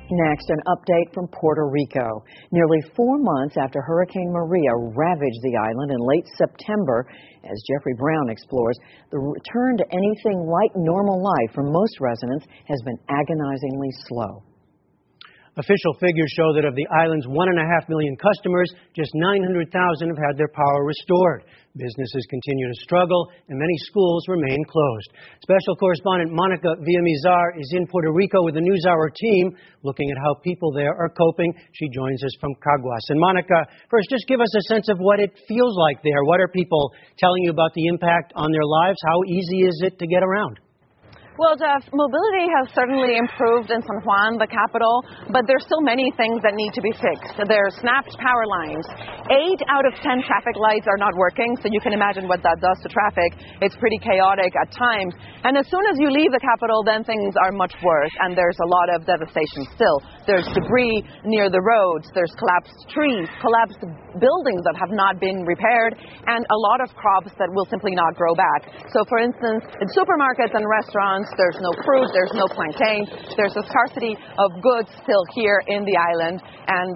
Next, an update from Puerto Rico. Nearly 4 months after Hurricane Maria ravaged the island in late September, as Jeffrey Brown explores, the return to anything like normal life for most residents has been agonizingly slow. Official figures show that of the island's 1.5 million customers, just 900,000 have had their power restored. Businesses continue to struggle, and many schools remain closed. Special correspondent Monica Villamizar is in Puerto Rico with the NewsHour team, looking at how people there are coping. She joins us from Caguas. And Monica, first, just give us a sense of what it feels like there. What are people telling you about the impact on their lives? How easy is it to get around? Well, Jeff, mobility has certainly improved in San Juan, the capital, but there's still many things that need to be fixed. There's snapped power lines. 8 out of 10 traffic lights are not working, so you can imagine what that does to traffic. It's pretty chaotic at times. And as soon as you leave the capital, then things are much worse, and there's a lot of devastation still. There's debris near the roads. There's collapsed trees, collapsed buildings that have not been repaired, and a lot of crops that will simply not grow back. So, for instance, in supermarkets and restaurants, there's no fruit, there's no plantain, there's a scarcity of goods still here in the island. And,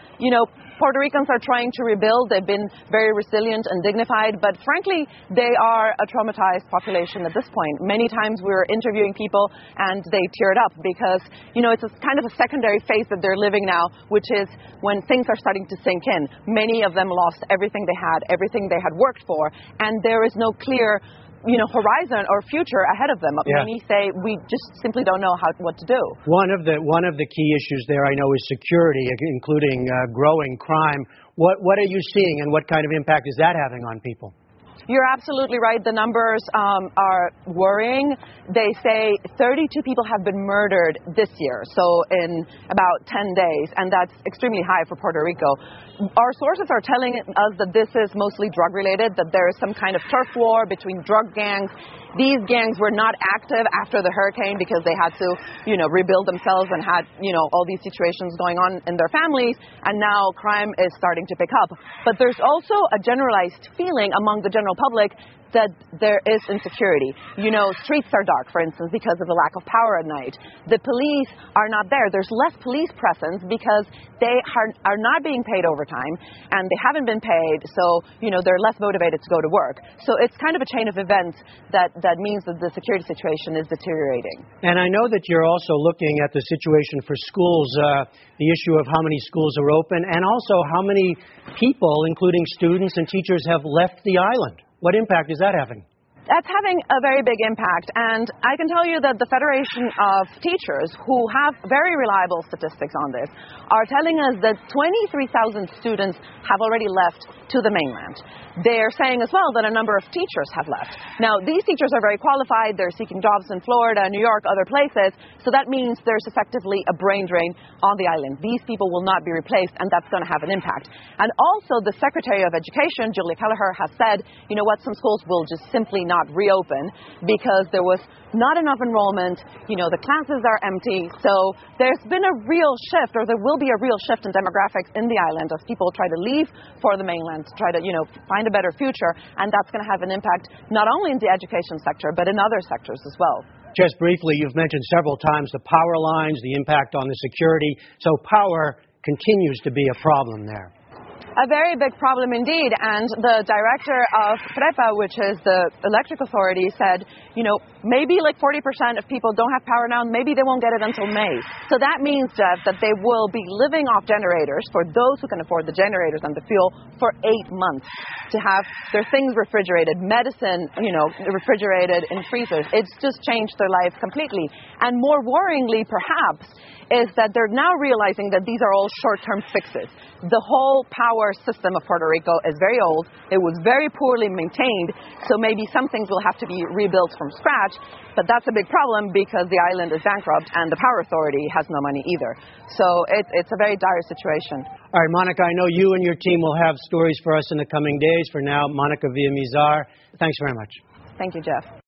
Puerto Ricans are trying to rebuild. They've been very resilient and dignified, but frankly, they are a traumatized population at this point. Many times we were interviewing people and they teared up because, it's a kind of a secondary phase that they're living now, which is when things are starting to sink in. Many of them lost everything they had, everything they had worked for, and there is no clear horizon or future ahead of them. Yeah. Many say we just simply don't know what to do. One of the key issues there, I know, is security, including growing crime. What are you seeing, and what kind of impact is that having on people? You're absolutely right. The numbers are worrying. They say 32 people have been murdered this year, so in about 10 days, and that's extremely high for Puerto Rico. Our sources are telling us that this is mostly drug-related, that there is some kind of turf war between drug gangs. These gangs were not active after the hurricane because they had to, rebuild themselves and had, all these situations going on in their families, and now crime is starting to pick up. But there's also a generalized feeling among the general public that there is insecurity. Streets are dark, for instance, because of the lack of power at night. The police are not there. There's less police presence because they are not being paid overtime, and they haven't been paid, so, they're less motivated to go to work. So it's kind of a chain of events that means that the security situation is deteriorating. And I know that you're also looking at the situation for schools, the issue of how many schools are open, and also how many people, including students and teachers, have left the island. What impact is that having? That's having a very big impact, and I can tell you that the Federation of Teachers, who have very reliable statistics on this, are telling us that 23,000 students have already left to the mainland. They're saying as well that a number of teachers have left. Now, these teachers are very qualified. They're seeking jobs in Florida, New York, other places, so that means there's effectively a brain drain on the island. These people will not be replaced, and that's going to have an impact. And also, the Secretary of Education, Julia Kelleher, has said, some schools will just simply not reopen because there was not enough enrollment, the classes are empty. So there's been a real shift, or there will be a real shift in demographics in the island as people try to leave for the mainland, to try to, find a better future. And that's going to have an impact not only in the education sector, but in other sectors as well. Just briefly, you've mentioned several times the power lines, the impact on the security. So power continues to be a problem there. A very big problem indeed, and the director of PREPA, which is the electric authority, said, maybe like 40% of people don't have power now, maybe they won't get it until May. So that means, Jeff, that they will be living off generators, for those who can afford the generators and the fuel, for 8 months, to have their things refrigerated, medicine, refrigerated in freezers. It's just changed their lives completely. And more worryingly, perhaps, is that they're now realizing that these are all short-term fixes. The whole power system of Puerto Rico is very old. It was very poorly maintained, so maybe some things will have to be rebuilt from scratch, but that's a big problem because the island is bankrupt and the power authority has no money either. So it's a very dire situation. All right, Monica, I know you and your team will have stories for us in the coming days. For now, Monica Villamizar, thanks very much. Thank you, Jeff.